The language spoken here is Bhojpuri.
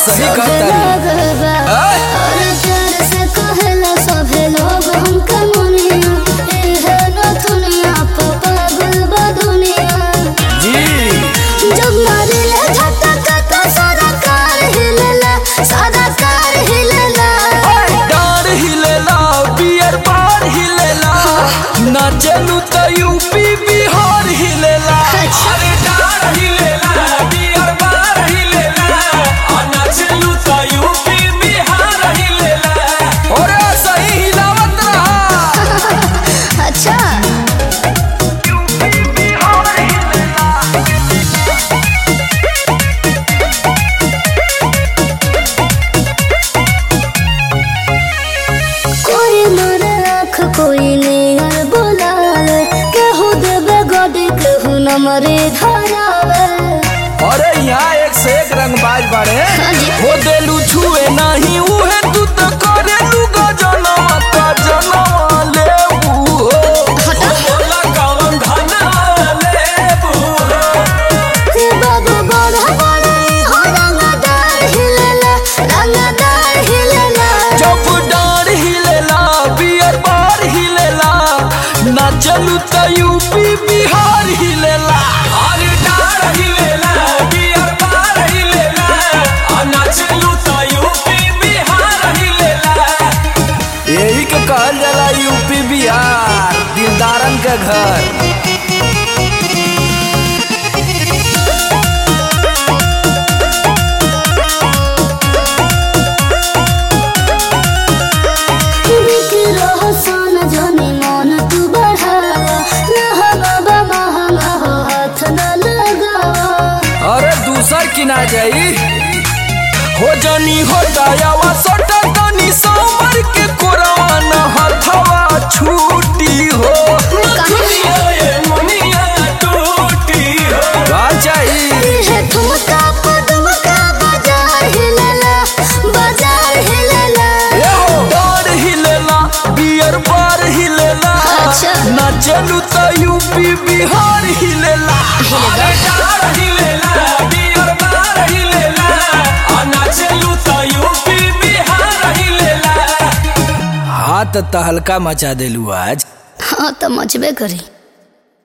सही कहता ना चलू तो यूपी बिहार हिलेला। अरे डार हिलेला बिहार बार हिलेला ना चलू तो यूपी बिहार हिलेला। और सही हिलावत रहा। अच्छा यूपी बिहार हिलेला। कोई मारे आँख कोई नियर बोलावे, केहू देवे गडी केहू नमरे धरावे। अरे यहाँ एक से एक रंगबाज बाड़े। हाँ जी। हो देलू छुए नहीं उहे तू तो करेलू गजनवा गजनवा लेबू हो। बोला कौन धना लेबू हे बाबू बड़ा बड़ा हो रंगदार हिलेला, रंगदार हिलेला। जब डार हिलेला बियर बार हिलेला ना चलू तो यूपी बिहार हिलेला। अरे डार हिलेला बिहार बार हिलेला ना चलू तो यूपी बिहार हिलेला। यही के कहल जाला यूपी बिहार दिलदारन के घर। बिकरो हसन जनी मन तू बढ़ावा, नहा बाबा महंगा हो हाथ न लगावा। अरे दूसर की ना जाई हो जनी हो जायावा सटा तनी समर के कोरवा न हथवा छूटी हो। दुनिया ये मुनिया टूटी हो। का चाहिए हे ठुमका पदमका बाजार हिलेला, बाजार हिलेला। ए हो डार हिलेला बियर बार हिलेला अच्छा। ना चलू तो यूपी बिहार हिलेला। अरे डार हिलेला बिहार बार हिलेला ना चलू तो यूपी बिहार हिलेला। हाथ तहलका मचा देलू आज। हाँ तो मचबे करी।